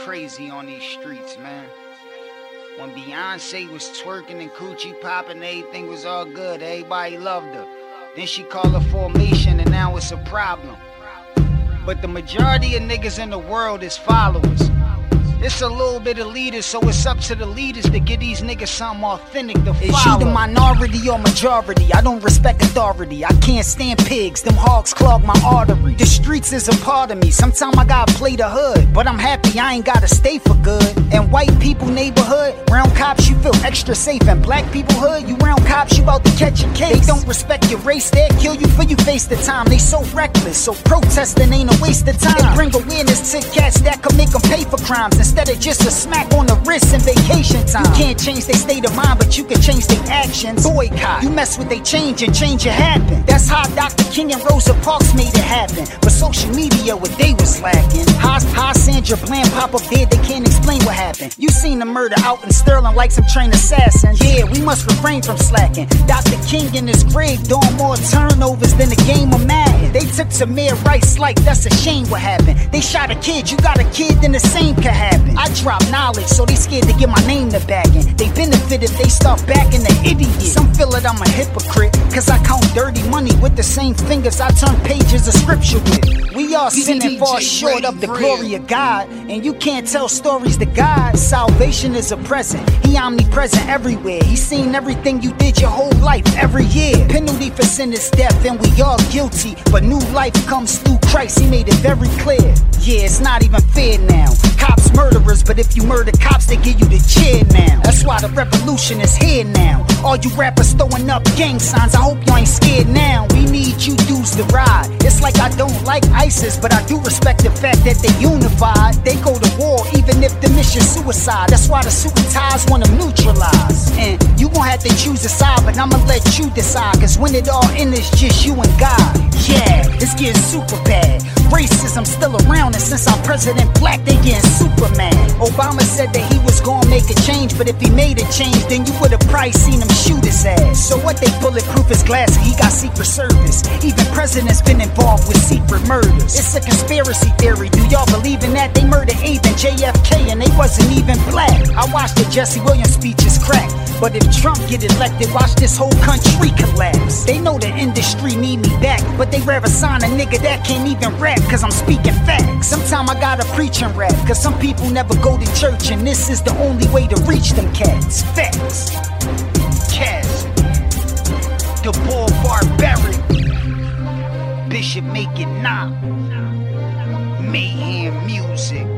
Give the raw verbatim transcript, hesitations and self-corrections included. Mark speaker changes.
Speaker 1: crazy on these streets, man. When Beyonce was twerking and coochie popping, everything was all good. Everybody loved her. Then she called her formation, and now it's a problem. But the majority of niggas in the world is followers. It's a little bit of leaders, so it's up to the leaders to get these niggas something authentic to follow. Is you the minority or majority? I don't respect authority. I can't stand pigs, them hogs clog my artery. The streets is a part of me. Sometimes I gotta play the hood, but I'm happy I ain't gotta stay for good. And white people neighborhood, round cops you feel extra safe. And black people hood, you round cops you about to catch a case. They don't respect your race, they'll kill you for you face the time. They so reckless, so protesting ain't a waste of time. They bring awareness to cats that could make them pay for crimes instead of just a smack on the wrist and vacation time. You can't change their state of mind, but you can change their actions. Boycott, you mess with they change and change it happen. That's how Doctor King and Rosa Parks made it happen. But social media, what they was lacking. How, how Sandra Bland pop up dead, they can't explain what happened. You seen the murder out in Sterling like some trained assassins. Yeah, we must refrain from slacking. Doctor King in his grave doing more turnovers than the game of Madden. They took Tamir Rice like that's a shame what happened. They shot a kid, you got a kid, then the same could happen. I drop knowledge, so they scared to get my name to bagging. They benefit if they start backing the idiot. Some feel that I'm a hypocrite, cause I count dirty money with the same fingers I turn pages of scripture with. We all sinning far short of the glory of God, and you can't tell stories to God. Salvation is a present, He omnipresent everywhere. He's seen everything you did your whole life, every year. Penalty for sin is death, and we all guilty, but new life comes through Christ, He made it very clear. Yeah, it's not even fair now. Cops murderers, but if you murder cops, they give you the cheer now. That's why the revolution is here now. All you rappers throwing up gang signs, I hope you ain't scared now. We need you dudes to ride. It's like I don't like ISIS, but I do respect the fact that they unified. They go to war even if the mission's suicide. That's why the suit and ties want them neutralized. And you gon' have to choose a side, but I'ma let you decide. Cause when it all ends, it's just you and God. Yeah, it's getting super bad. Racism still around, and since I'm President Black, they getting super mad. Obama said that he was gonna make a change, but if he made a change, then you would've probably seen him shoot his ass. So what, they bulletproof his glass and he got Secret Service. Even presidents been involved with secret murders. It's a conspiracy theory, do y'all believe in that? They murdered Abe and J F K and they wasn't even black. I watched the Jesse Williams speeches crack, but if Trump get elected, watch this whole country collapse. They know the industry need me back, but they rather sign a nigga that can't even rap, cause I'm speaking facts. Sometimes I gotta preach and rap, cause some people never go to church, and this is the only way to reach them cats. Facts. Cats. The Bull Barbaric. Bishop make it knock. Mayhem music.